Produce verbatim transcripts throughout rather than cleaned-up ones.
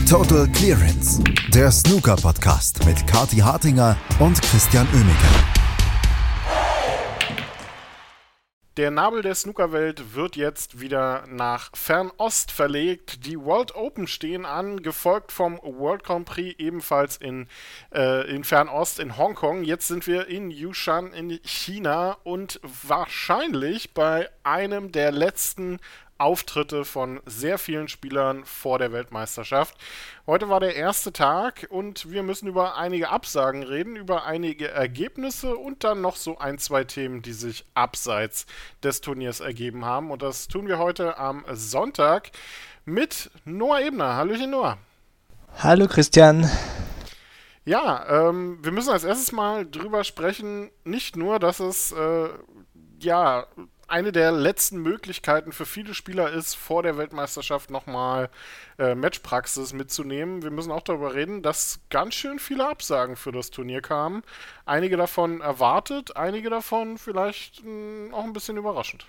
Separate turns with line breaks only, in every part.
Total Clearance, der Snooker-Podcast mit Kathi Hartinger und Christian Oemeke.
Der Nabel der Snookerwelt wird jetzt wieder nach Fernost verlegt. Die World Open stehen an, gefolgt vom World Grand Prix ebenfalls in, äh, in Fernost in Hongkong. Jetzt sind wir in Yushan in China und wahrscheinlich bei einem der letzten Auftritte von sehr vielen Spielern vor der Weltmeisterschaft. Heute war der erste Tag und wir müssen über einige Absagen reden, über einige Ergebnisse und dann noch so ein, zwei Themen, die sich abseits des Turniers ergeben haben. Und das tun wir heute am Sonntag mit Noah Ebner. Hallöchen Noah.
Hallo Christian.
Ja, ähm, wir müssen als erstes mal drüber sprechen, nicht nur, dass es, äh, ja... eine der letzten Möglichkeiten für viele Spieler ist, vor der Weltmeisterschaft nochmal äh, Matchpraxis mitzunehmen. Wir müssen auch darüber reden, dass ganz schön viele Absagen für das Turnier kamen. Einige davon erwartet, einige davon vielleicht mh, auch ein bisschen überraschend.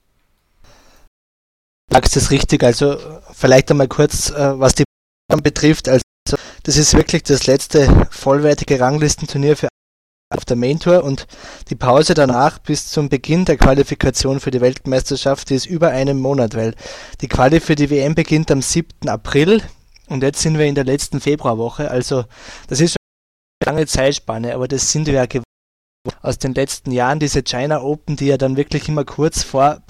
Du sagst es richtig, also vielleicht einmal kurz, äh, was die betrifft. Also das ist wirklich das letzte vollwertige Ranglistenturnier für auf der Main Tour und die Pause danach bis zum Beginn der Qualifikation für die Weltmeisterschaft ist über einen Monat, weil die Quali für die W M beginnt am siebten April und jetzt sind wir in der letzten Februarwoche, also das ist schon eine lange Zeitspanne, aber das sind wir ja gewohnt aus den letzten Jahren, diese China Open, die ja dann wirklich immer kurz vor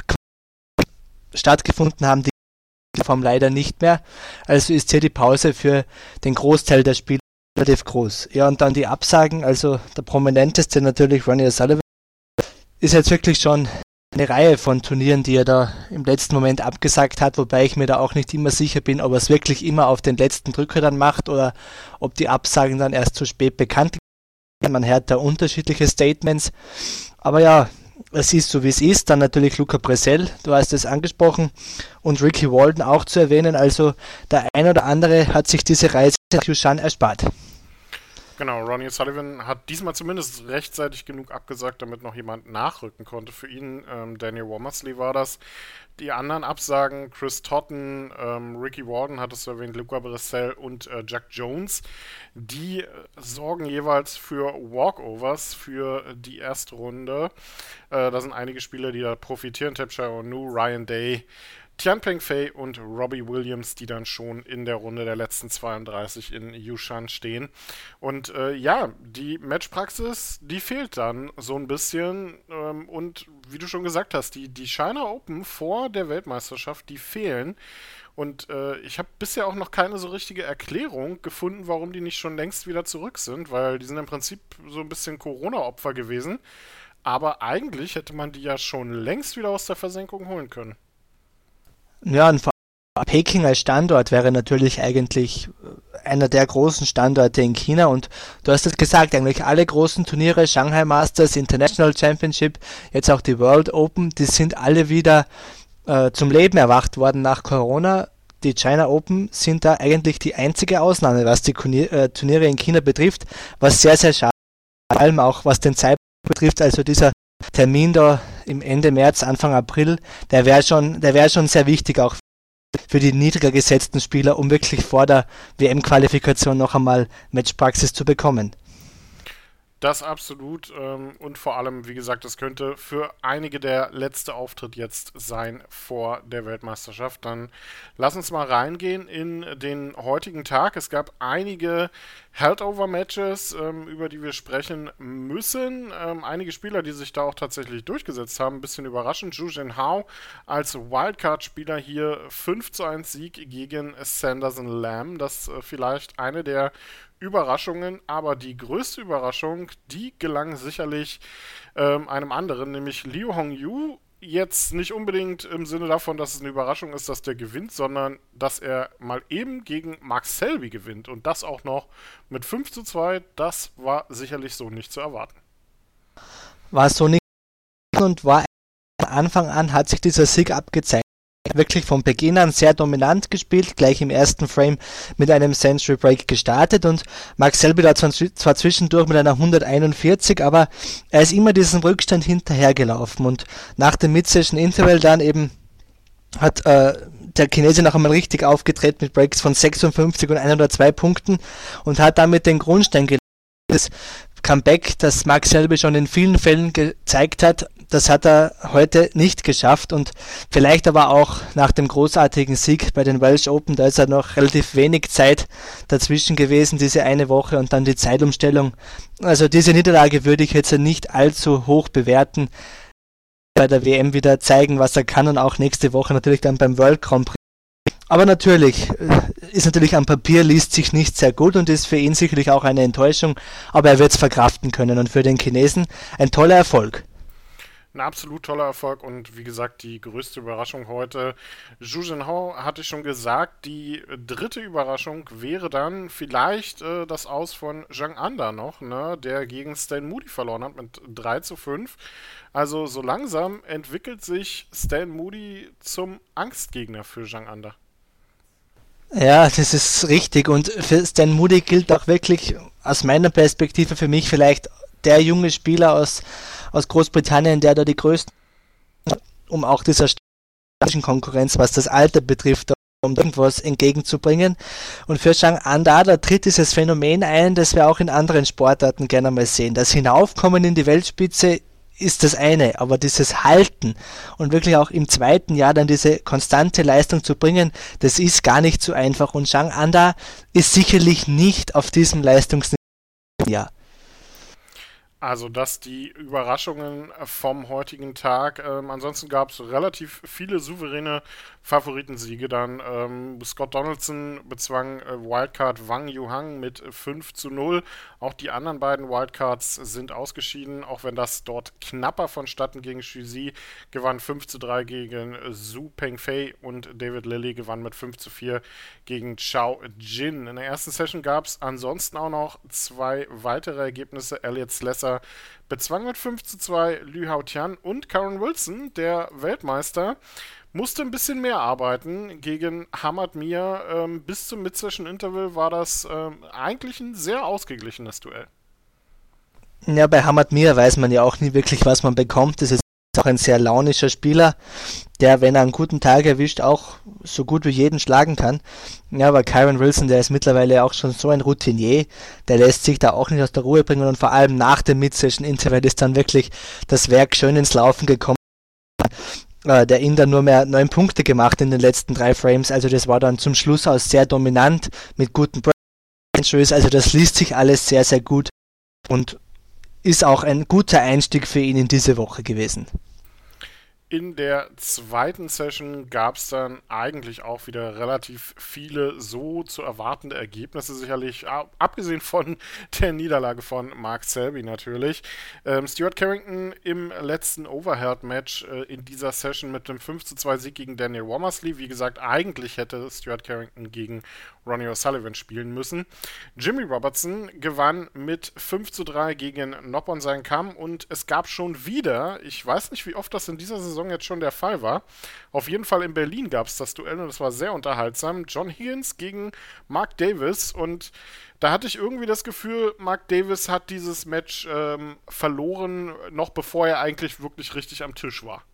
stattgefunden haben, die Form leider nicht mehr, also ist hier die Pause für den Großteil der Spiele relativ groß. Ja, und dann die Absagen, also der prominenteste natürlich Ronnie O'Sullivan, ist jetzt wirklich schon eine Reihe von Turnieren, die er da im letzten Moment abgesagt hat, wobei ich mir da auch nicht immer sicher bin, ob er es wirklich immer auf den letzten Drücker dann macht oder ob die Absagen dann erst zu spät bekannt werden. Man hört da unterschiedliche Statements, aber ja, es ist so wie es ist. Dann natürlich Luca Brecel, du hast es angesprochen, und Ricky Walden auch zu erwähnen, also der ein oder andere hat sich diese Reise nach Yushan erspart.
Genau, Ronnie O'Sullivan hat diesmal zumindest rechtzeitig genug abgesagt, damit noch jemand nachrücken konnte für ihn. Ähm, Daniel Womersley war das. Die anderen Absagen, Chris Totten, ähm, Ricky Walden, hattest du erwähnt, Luca Brecel und äh, Jack Jones, die äh, sorgen jeweils für Walkovers für die erste Runde. Äh, da sind einige Spieler, die da profitieren. Tapshire Onu, Ryan Day, Tianpeng Fei und Robbie Williams, die dann schon in der Runde der letzten zweiunddreißig in Yushan stehen. Und äh, ja, die Matchpraxis, die fehlt dann so ein bisschen. Ähm, und wie du schon gesagt hast, die, die China Open vor der Weltmeisterschaft, die fehlen. Und äh, ich habe bisher auch noch keine so richtige Erklärung gefunden, warum die nicht schon längst wieder zurück sind, weil die sind im Prinzip so ein bisschen Corona-Opfer gewesen. Aber eigentlich hätte man die ja schon längst wieder aus der Versenkung holen können.
Ja, und vor allem Peking als Standort wäre natürlich eigentlich einer der großen Standorte in China und du hast es gesagt, eigentlich alle großen Turniere, Shanghai Masters, International Championship, jetzt auch die World Open, die sind alle wieder äh, zum Leben erwacht worden nach Corona. Die China Open sind da eigentlich die einzige Ausnahme, was die Turnier, äh, Turniere in China betrifft, was sehr, sehr schade ist, vor allem auch was den Zeitpunkt betrifft, also dieser Termin da im Ende März, Anfang April, der wäre schon, der wäre schon sehr wichtig, auch für die niedriger gesetzten Spieler, um wirklich vor der W M-Qualifikation noch einmal Matchpraxis zu bekommen.
Das absolut ähm, und vor allem, wie gesagt, das könnte für einige der letzte Auftritt jetzt sein vor der Weltmeisterschaft. Dann lass uns mal reingehen in den heutigen Tag. Es gab einige Held-Over-Matches, ähm, über die wir sprechen müssen. Ähm, einige Spieler, die sich da auch tatsächlich durchgesetzt haben, ein bisschen überraschend. Zhu Jinhao als Wildcard-Spieler hier fünf zu eins Sieg gegen Sanderson Lam. Das äh, vielleicht eine der Überraschungen, aber die größte Überraschung, die gelang sicherlich ähm, einem anderen, nämlich Liu Hongyu. Jetzt nicht unbedingt im Sinne davon, dass es eine Überraschung ist, dass der gewinnt, sondern dass er mal eben gegen Mark Selby gewinnt und das auch noch mit fünf zu zwei, das war sicherlich so nicht zu erwarten.
War so nicht und war von Anfang an, hat sich dieser Sieg abgezeigt. Wirklich von Beginn an sehr dominant gespielt, gleich im ersten Frame mit einem Century Break gestartet und Mark Selby da zwar zwischendurch mit einer hunderteinundvierzig, aber er ist immer diesem Rückstand hinterhergelaufen und nach dem Mid-Session Interval dann eben hat äh, der Chinese noch einmal richtig aufgetreten mit Breaks von sechsundfünfzig und hundertzwei Punkten und hat damit den Grundstein gelegt. Das Comeback, das Mark Selby schon in vielen Fällen gezeigt hat, das hat er heute nicht geschafft und vielleicht aber auch nach dem großartigen Sieg bei den Welsh Open, da ist er noch relativ wenig Zeit dazwischen gewesen, diese eine Woche und dann die Zeitumstellung. Also diese Niederlage würde ich jetzt nicht allzu hoch bewerten. Bei der W M wieder zeigen, was er kann und auch nächste Woche natürlich dann beim World Grand Prix. Aber natürlich, ist natürlich am Papier, liest sich nicht sehr gut und ist für ihn sicherlich auch eine Enttäuschung, aber er wird es verkraften können und für den Chinesen ein toller Erfolg.
Ein absolut toller Erfolg und wie gesagt, die größte Überraschung heute. Zhu Jinhao hatte schon gesagt, die dritte Überraschung wäre dann vielleicht äh, das Aus von Zhang Anda noch, ne, der gegen Stan Moody verloren hat mit drei zu fünf. Also so langsam entwickelt sich Stan Moody zum Angstgegner für Zhang Anda.
Ja, das ist richtig und für Stan Moody gilt auch wirklich aus meiner Perspektive für mich vielleicht der junge Spieler aus, aus Großbritannien, der da die größten, um auch dieser städtischen Konkurrenz, was das Alter betrifft, um irgendwas entgegenzubringen. Und für Zhang Anda, da tritt dieses Phänomen ein, das wir auch in anderen Sportarten gerne mal sehen. Das Hinaufkommen in die Weltspitze ist das eine, aber dieses Halten und wirklich auch im zweiten Jahr dann diese konstante Leistung zu bringen, das ist gar nicht so einfach und Zhang Anda ist sicherlich nicht auf diesem Leistungsniveau. Ja.
Also das die Überraschungen vom heutigen Tag. Ähm, ansonsten gab es relativ viele souveräne Favoritensiege dann. Ähm, Scott Donaldson bezwang äh, Wildcard Wang Yuhang mit fünf zu null. Auch die anderen beiden Wildcards sind ausgeschieden, auch wenn das dort knapper vonstatten ging. Xu Zi gewann fünf zu drei gegen Zhu Pengfei und David Lilley gewann mit fünf zu vier gegen Chao Jin. In der ersten Session gab es ansonsten auch noch zwei weitere Ergebnisse. Elliot Slesser bezwang mit fünf zu zwei Lü Haotian und Karen Wilson, der Weltmeister, musste ein bisschen mehr arbeiten gegen Hamad Mir. Ähm, bis zum Mid-Session-Interval war das ähm, eigentlich ein sehr ausgeglichenes Duell.
Ja, bei Hamad Mir weiß man ja auch nie wirklich, was man bekommt. Das ist auch ein sehr launischer Spieler, der, wenn er einen guten Tag erwischt, auch so gut wie jeden schlagen kann. Ja, aber Kyron Wilson, der ist mittlerweile auch schon so ein Routinier, der lässt sich da auch nicht aus der Ruhe bringen und vor allem nach dem Mid-Session-Interval ist dann wirklich das Werk schön ins Laufen gekommen. Der Inder nur mehr neun Punkte gemacht in den letzten drei Frames, also das war dann zum Schluss aus sehr dominant mit guten Breaks, also das liest sich alles sehr, sehr gut und ist auch ein guter Einstieg für ihn in diese Woche gewesen.
In der zweiten Session gab es dann eigentlich auch wieder relativ viele so zu erwartende Ergebnisse, sicherlich, abgesehen von der Niederlage von Mark Selby natürlich. Ähm, Stuart Carrington im letzten Overhead-Match äh, in dieser Session mit dem fünf zu zwei Sieg gegen Daniel Womersley. Wie gesagt, eigentlich hätte Stuart Carrington gegen Ronnie O'Sullivan spielen müssen. Jimmy Robertson gewann mit fünf zu drei gegen Noppon Saengkham und es gab schon wieder, ich weiß nicht, wie oft das in dieser Saison jetzt schon der Fall war, auf jeden Fall in Berlin gab es das Duell und es war sehr unterhaltsam. John Higgins gegen Mark Davis und da hatte ich irgendwie das Gefühl, Mark Davis hat dieses Match ähm, verloren, noch bevor er eigentlich wirklich richtig am Tisch war.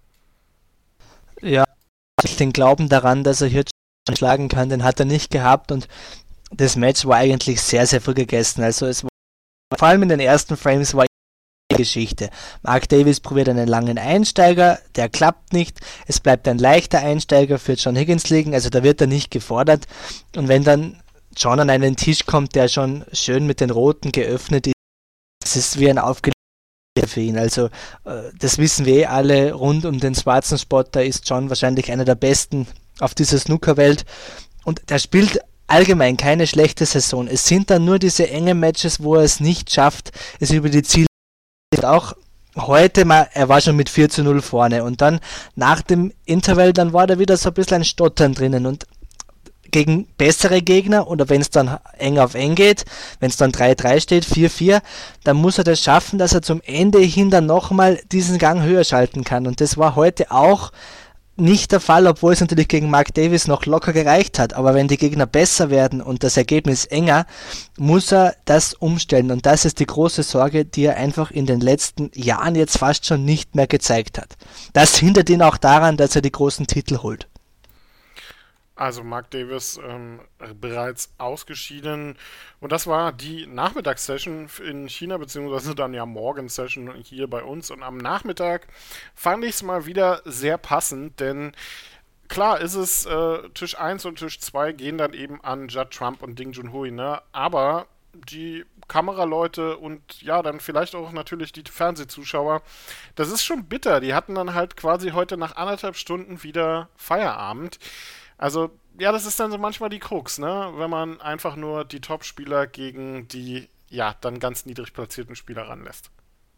Ja, den Glauben daran, dass er hier schlagen kann, den hat er nicht gehabt und das Match war eigentlich sehr, sehr früh gegessen. Also es war, vor allem in den ersten Frames war die Geschichte. Mark Davis probiert einen langen Einsteiger, der klappt nicht. Es bleibt ein leichter Einsteiger für John Higgins liegen, also da wird er nicht gefordert. Und wenn dann John an einen Tisch kommt, der schon schön mit den Roten geöffnet ist, das ist wie ein aufgelegter für ihn. Also das wissen wir eh alle, rund um den schwarzen Spot, da ist John wahrscheinlich einer der besten auf dieser Snooker-Welt und der spielt allgemein keine schlechte Saison. Es sind dann nur diese engen Matches, wo er es nicht schafft, es über die Ziele auch heute mal, er war schon mit vier zu null vorne und dann nach dem Interval, dann war da wieder so ein bisschen ein Stottern drinnen und gegen bessere Gegner oder wenn es dann eng auf eng geht, wenn es dann drei drei steht, vier vier, dann muss er das schaffen, dass er zum Ende hin dann nochmal diesen Gang höher schalten kann und das war heute auch nicht der Fall, obwohl es natürlich gegen Mark Davis noch locker gereicht hat. Aber wenn die Gegner besser werden und das Ergebnis enger, muss er das umstellen. Und das ist die große Sorge, die er einfach in den letzten Jahren jetzt fast schon nicht mehr gezeigt hat. Das hindert ihn auch daran, dass er die großen Titel holt.
Also Mark Davis ähm, bereits ausgeschieden. Und das war die Nachmittagssession in China, beziehungsweise dann ja Morgensession hier bei uns. Und am Nachmittag fand ich es mal wieder sehr passend, denn klar ist es, äh, Tisch eins und Tisch zwei gehen dann eben an Judd Trump und Ding Junhui, ne? Aber die Kameraleute und ja, dann vielleicht auch natürlich die Fernsehzuschauer, das ist schon bitter. Die hatten dann halt quasi heute nach anderthalb Stunden wieder Feierabend. Also, ja, das ist dann so manchmal die Krux, ne? Wenn man einfach nur die Top-Spieler gegen die, ja, dann ganz niedrig platzierten Spieler ranlässt.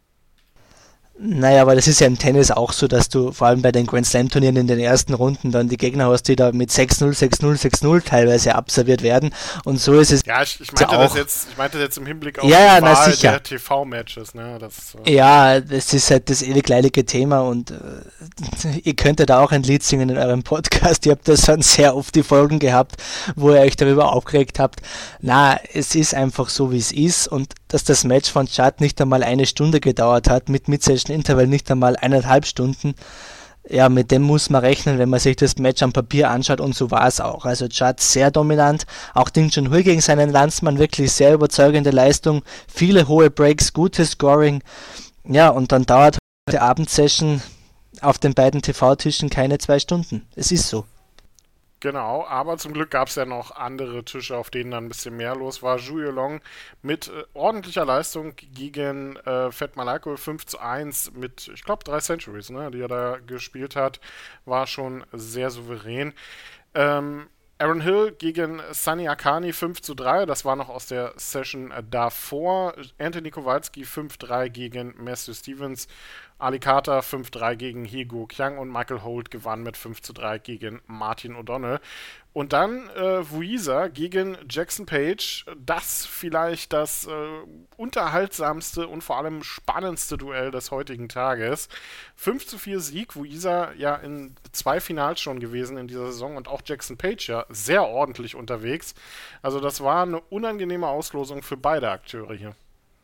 Naja, aber das ist ja im Tennis auch so, dass du vor allem bei den Grand Slam Turnieren in den ersten Runden dann die Gegner hast, die da mit sechs null, sechs null, sechs null teilweise abserviert werden. Und so ist es
Ja, ich, ich meinte
auch.
das jetzt, ich meinte das jetzt im Hinblick auf
Ja, ja,
die
na,
Wahl
sicher.
der T V-Matches, ne? Das, äh,
Ja, das ist halt das ewig leidige Thema und äh, ihr könntet da auch ein Lied singen in eurem Podcast. Ihr habt das schon sehr oft die Folgen gehabt, wo ihr euch darüber aufgeregt habt. Na, es ist einfach so, wie es ist und dass das Match von Judd nicht einmal eine Stunde gedauert hat, mit Mid-Session-Interval nicht einmal eineinhalb Stunden. Ja, mit dem muss man rechnen, wenn man sich das Match am Papier anschaut und so war es auch. Also Judd sehr dominant, auch Ding Junhui gegen seinen Landsmann wirklich sehr überzeugende Leistung, viele hohe Breaks, gutes Scoring. Ja, und dann dauert die Abendsession auf den beiden T V-Tischen keine zwei Stunden. Es ist so.
Genau, aber zum Glück gab es ja noch andere Tische, auf denen dann ein bisschen mehr los war. Zhu Yulong mit äh, ordentlicher Leistung gegen äh, Fed Malaiko fünf zu eins mit, ich glaube, drei Centuries, ne, die er da gespielt hat, war schon sehr souverän. Ähm, Aaron Hill gegen Sunny Akani fünf zu drei, das war noch aus der Session davor. Anthony Kowalski fünf drei gegen Matthew Stevens. Ali Carter fünf drei gegen Hee-Guo Qiang und Michael Holt gewann mit fünf zu drei gegen Martin O'Donnell. Und dann äh, Wuisa gegen Jackson Page. Das vielleicht das äh, unterhaltsamste und vor allem spannendste Duell des heutigen Tages. fünf zu vier Sieg. Wuisa ja in zwei Finals schon gewesen in dieser Saison und auch Jackson Page ja sehr ordentlich unterwegs. Also das war eine unangenehme Auslosung für beide Akteure hier.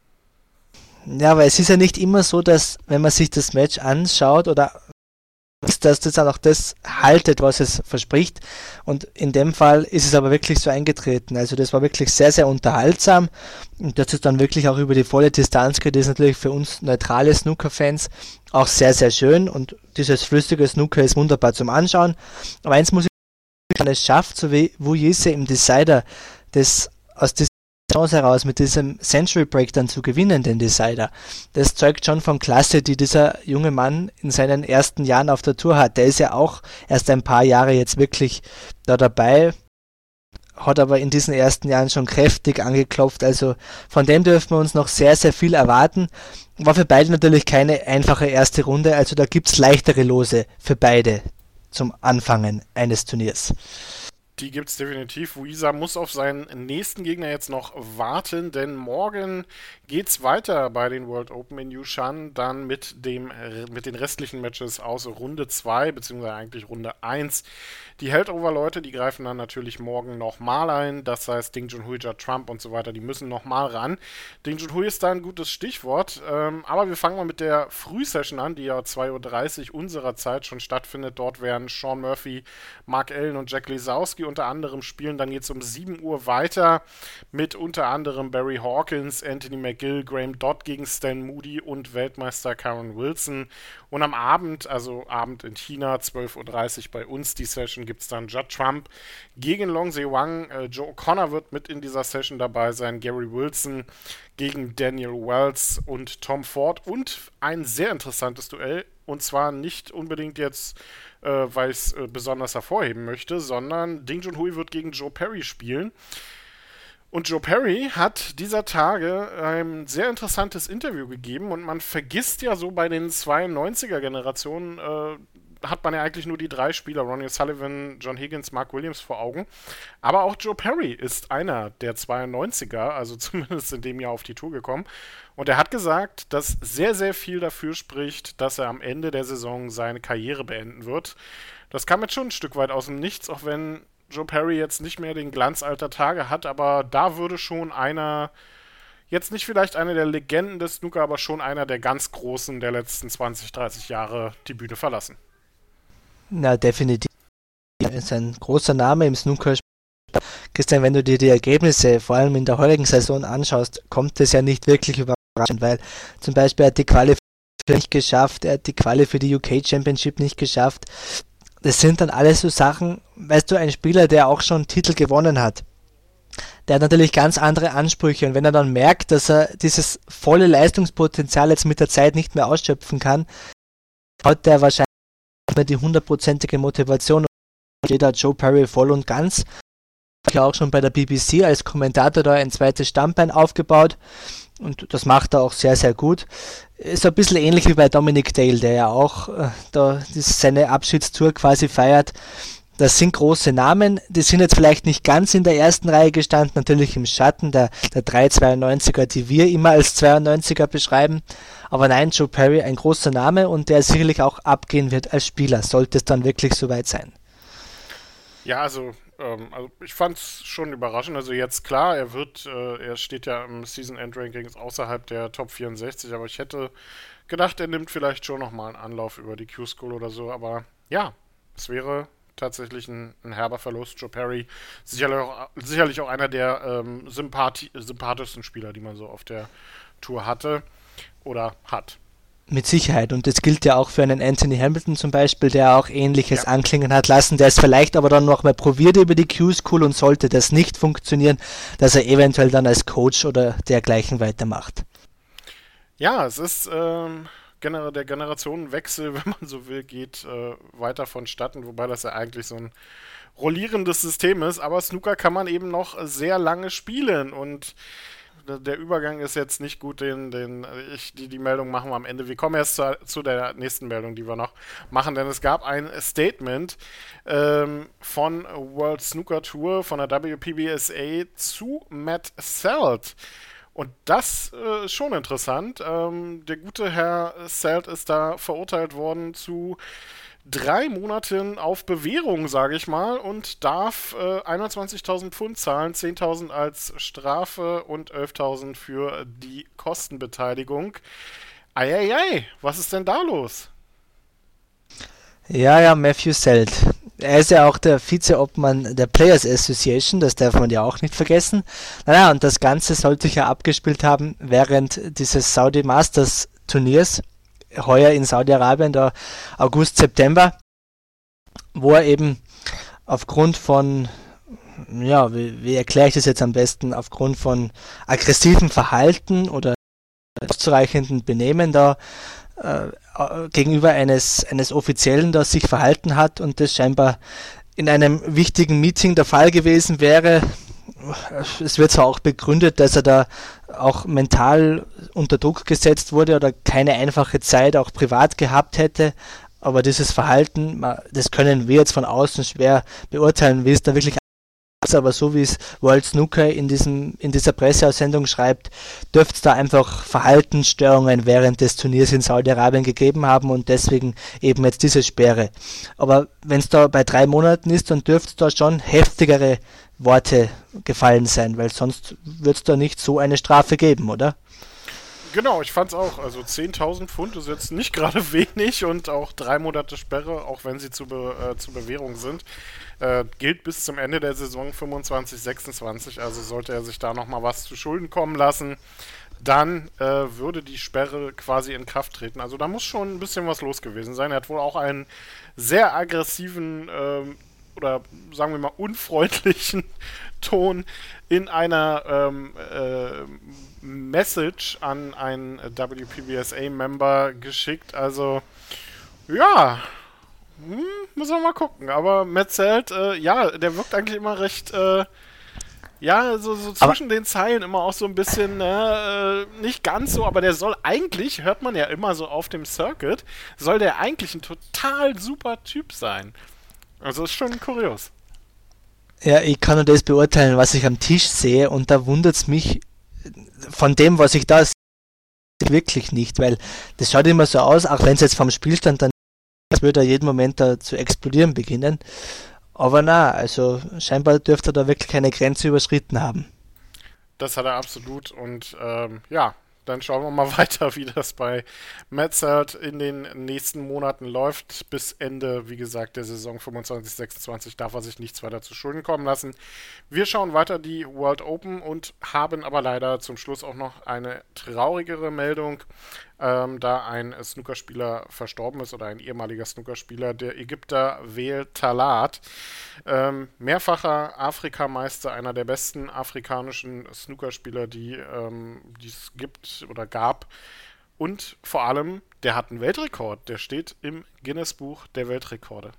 Ja, aber es ist ja nicht immer so, dass wenn man sich das Match anschaut oder dass das dann auch das haltet, was es verspricht. Und in dem Fall ist es aber wirklich so eingetreten. Also das war wirklich sehr, sehr unterhaltsam. Und dass es dann wirklich auch über die volle Distanz geht, ist natürlich für uns neutrale Snooker-Fans auch sehr, sehr schön. Und dieses flüssige Snooker ist wunderbar zum Anschauen. Aber eins muss ich sagen, es schafft, so wie Wuise im Decider, das aus dieser Chance heraus mit diesem Century Break dann zu gewinnen, den Decider. Das zeugt schon von Klasse, die dieser junge Mann in seinen ersten Jahren auf der Tour hat. Der ist ja auch erst ein paar Jahre jetzt wirklich da dabei, hat aber in diesen ersten Jahren schon kräftig angeklopft. Also von dem dürfen wir uns noch sehr, sehr viel erwarten. War für beide natürlich keine einfache erste Runde, also da gibt es leichtere Lose für beide zum Anfangen eines Turniers.
Die gibt's definitiv. Wuisa muss auf seinen nächsten Gegner jetzt noch warten, denn morgen geht's weiter bei den World Open in Yushan, dann mit dem mit den restlichen Matches aus Runde zwei, beziehungsweise eigentlich Runde eins. Die Held-Over-Leute, die greifen dann natürlich morgen nochmal ein, das heißt Ding Junhui, Judd Trump und so weiter, die müssen nochmal ran. Ding Junhui ist da ein gutes Stichwort, ähm, aber wir fangen mal mit der Frühsession an, die ja zwei Uhr dreißig unserer Zeit schon stattfindet. Dort werden Sean Murphy, Mark Allen und Jack Lisowski unter anderem spielen. Dann geht es um sieben Uhr weiter mit unter anderem Barry Hawkins, Anthony McGill, Graham Dodd gegen Stan Moody und Weltmeister Karen Wilson. Und am Abend, also Abend in China, zwölf Uhr dreißig bei uns die Session, gibt es dann Judd Trump gegen Long Se Wang. Äh, Joe O'Connor wird mit in dieser Session dabei sein. Gary Wilson gegen Daniel Wells und Tom Ford. Und ein sehr interessantes Duell. Und zwar nicht unbedingt jetzt, äh, weil ich es äh, besonders hervorheben möchte, sondern Ding Junhui wird gegen Joe Perry spielen. Und Joe Perry hat dieser Tage ein sehr interessantes Interview gegeben und man vergisst ja so bei den zweiundneunziger-Generationen, äh, hat man ja eigentlich nur die drei Spieler, Ronnie Sullivan, John Higgins, Mark Williams vor Augen. Aber auch Joe Perry ist einer der zweiundneunziger, also zumindest in dem Jahr auf die Tour gekommen. Und er hat gesagt, dass sehr, sehr viel dafür spricht, dass er am Ende der Saison seine Karriere beenden wird. Das kam jetzt schon ein Stück weit aus dem Nichts, auch wenn Joe Perry jetzt nicht mehr den Glanz alter Tage hat, aber da würde schon einer, jetzt nicht vielleicht einer der Legenden des Snooker, aber schon einer der ganz Großen der letzten zwanzig, dreißig Jahre die Bühne verlassen.
Na, definitiv. ist ein großer Name im Snooker. Christian, wenn du dir die Ergebnisse vor allem in der heurigen Saison anschaust, kommt es ja nicht wirklich überraschend, weil zum Beispiel er hat die Quali nicht geschafft, er hat die Quali für die U K Championship nicht geschafft. Das sind dann alles so Sachen, weißt du, ein Spieler, der auch schon Titel gewonnen hat, der hat natürlich ganz andere Ansprüche und wenn er dann merkt, dass er dieses volle Leistungspotenzial jetzt mit der Zeit nicht mehr ausschöpfen kann, hat er wahrscheinlich nicht mehr die hundertprozentige Motivation und steht da Joe Perry voll und ganz. Ich habe auch schon bei der B B C als Kommentator da ein zweites Standbein aufgebaut und das macht er auch sehr, sehr gut. Ist ein bisschen ähnlich wie bei Dominic Dale, der ja auch äh, da seine Abschiedstour quasi feiert. Das sind große Namen, die sind jetzt vielleicht nicht ganz in der ersten Reihe gestanden, natürlich im Schatten der, der drei zweiundneunziger, die wir immer als zweiundneunziger beschreiben. Aber nein, Joe Perry, ein großer Name und der sicherlich auch abgehen wird als Spieler, sollte es dann wirklich soweit sein.
Ja, also, ähm, also ich fand es schon überraschend. Also jetzt klar, er wird, äh, er steht ja im Season-End-Rankings außerhalb der Top vierundsechzig, aber ich hätte gedacht, er nimmt vielleicht schon nochmal einen Anlauf über die Q-School oder so. Aber ja, es wäre tatsächlich ein, ein herber Verlust. Joe Perry, sicherlich auch, sicherlich auch einer der ähm, sympathi- sympathischsten Spieler, die man so auf der Tour hatte oder hat.
Mit Sicherheit. Und das gilt ja auch für einen Anthony Hamilton zum Beispiel, der auch Ähnliches
Ja.
anklingen hat lassen, der es vielleicht aber dann noch mal probiert über die Q-School und sollte das nicht funktionieren, dass er eventuell dann als Coach oder dergleichen weitermacht.
Ja, es ist ähm, gener- der Generationenwechsel, wenn man so will, geht äh, weiter vonstatten, wobei das ja eigentlich so ein rollierendes System ist, aber Snooker kann man eben noch sehr lange spielen und der Übergang ist jetzt nicht gut, den, den ich, die, die Meldung machen wir am Ende. Wir kommen erst zu, zu der nächsten Meldung, die wir noch machen, denn es gab ein Statement ähm, von World Snooker Tour, von der W P B S A zu Matt Selt. Und das äh, ist schon interessant. Ähm, der gute Herr Selt ist da verurteilt worden zu drei Monaten auf Bewährung, sage ich mal, und darf äh, einundzwanzigtausend Pfund zahlen, zehntausend als Strafe und elftausend für die Kostenbeteiligung. Eieiei, was ist denn da los?
Ja, ja, Matthew Selt. Er ist ja auch der Vizeobmann der Players Association, das darf man ja auch nicht vergessen. Naja, und das Ganze sollte sich ja abgespielt haben während dieses Saudi Masters Turniers, heuer in Saudi-Arabien, da August, September, wo er eben aufgrund von, ja, wie, wie erkläre ich das jetzt am besten, aufgrund von aggressivem Verhalten oder ausreichenden Benehmen da äh, gegenüber eines, eines Offiziellen da sich verhalten hat und das scheinbar in einem wichtigen Meeting der Fall gewesen wäre. Es wird zwar auch begründet, dass er da auch mental unter Druck gesetzt wurde oder keine einfache Zeit auch privat gehabt hätte, aber dieses Verhalten, das können wir jetzt von außen schwer beurteilen, wie es da wirklich ist, aber so wie es World Snooker in, diesem, in dieser Presseaussendung schreibt, dürfte es da einfach Verhaltensstörungen während des Turniers in Saudi-Arabien gegeben haben und deswegen eben jetzt diese Sperre. Aber wenn es da bei drei Monaten ist, dann dürfte es da schon heftigere Worte gefallen sein, weil sonst wird es da nicht so eine Strafe geben, oder?
Genau, ich fand's auch. Also zehntausend Pfund ist jetzt nicht gerade wenig und auch drei Monate Sperre, auch wenn sie zu, Be äh, zur Bewährung sind, äh, gilt bis zum Ende der Saison fünfundzwanzig sechsundzwanzig. Also sollte er sich da nochmal was zu Schulden kommen lassen, dann äh, würde die Sperre quasi in Kraft treten. Also da muss schon ein bisschen was los gewesen sein. Er hat wohl auch einen sehr aggressiven ähm, oder sagen wir mal unfreundlichen Ton in einer ähm, äh, Message an einen W P B S A-Member geschickt. Also, ja, hm, müssen wir mal gucken. Aber Matt Selt, äh, ja, der wirkt eigentlich immer recht, äh, ja, so, so zwischen aber den Zeilen immer auch so ein bisschen, äh, nicht ganz so, aber der soll eigentlich, hört man ja immer so auf dem Circuit, soll der eigentlich ein total super Typ sein. Also ist schon kurios.
Ja, ich kann nur das beurteilen, was ich am Tisch sehe und da wundert es mich von dem, was ich da sehe, wirklich nicht, weil das schaut immer so aus, auch wenn es jetzt vom Spielstand dann ist, würde er jeden Moment da zu explodieren beginnen. Aber na, also scheinbar dürfte er da wirklich keine Grenze überschritten haben.
Das hat er absolut und ähm, ja, dann schauen wir mal weiter, wie das bei Metsert in den nächsten Monaten läuft. Bis Ende, wie gesagt, der Saison fünfundzwanzig sechsundzwanzig darf er sich nichts weiter zu Schulden kommen lassen. Wir schauen weiter die World Open und haben aber leider zum Schluss auch noch eine traurigere Meldung, ähm, da ein Snookerspieler verstorben ist oder ein ehemaliger Snookerspieler, der Ägypter Wael Talat, ähm, mehrfacher Afrikameister, einer der besten afrikanischen Snookerspieler, die ähm, es gibt oder gab. Und vor allem, der hat einen Weltrekord. Der steht im Guinness-Buch der Weltrekorde.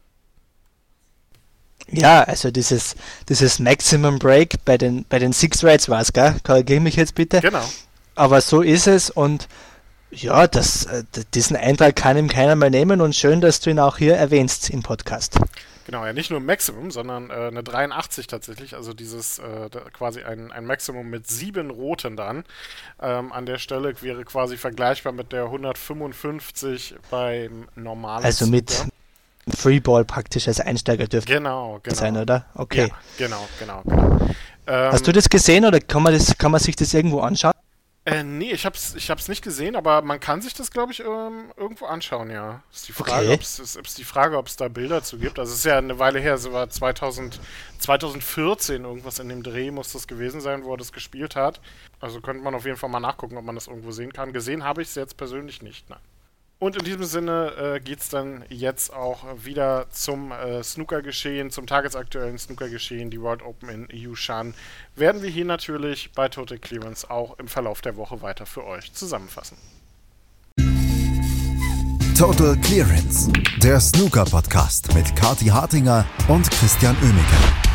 Ja, also dieses, dieses Maximum Break bei den, bei den Six Rights war es, gell? Korrigiere mich jetzt bitte.
Genau.
Aber so ist es und ja, das, äh, diesen Eintrag kann ihm keiner mehr nehmen und schön, dass du ihn auch hier erwähnst im Podcast.
Genau, ja, nicht nur Maximum, sondern äh, eine dreiundachtzig tatsächlich, also dieses äh, quasi ein, ein Maximum mit sieben Roten dann. Ähm, an der Stelle wäre quasi vergleichbar mit der hundertfünfundfünfzig beim normalen.
Also mit
Snooker.
Freeball praktisch als Einsteiger dürfte
Genau, genau.
sein, oder? Okay.
Ja, genau, genau, genau. Ähm,
Hast du das gesehen oder kann man, das, kann man sich das irgendwo anschauen?
Äh, nee, ich hab's, ich hab's nicht gesehen, aber man kann sich das, glaube ich, ähm, irgendwo anschauen, ja. Ist die Frage,
Okay.
ob's, ist, ist die Frage, ob es da Bilder zu gibt. Also es ist ja eine Weile her, es war zweitausend, zweitausendvierzehn irgendwas in dem Dreh muss das gewesen sein, wo er das gespielt hat. Also könnte man auf jeden Fall mal nachgucken, ob man das irgendwo sehen kann. Gesehen habe ich es jetzt persönlich nicht, nein. Und in diesem Sinne äh, geht es dann jetzt auch wieder zum äh, Snooker-Geschehen, zum tagesaktuellen Snooker-Geschehen. Die World Open in Yushan werden wir hier natürlich bei Total Clearance auch im Verlauf der Woche weiter für euch zusammenfassen.
Total Clearance, der Snooker-Podcast mit Kathi Hartinger und Christian Oemeke.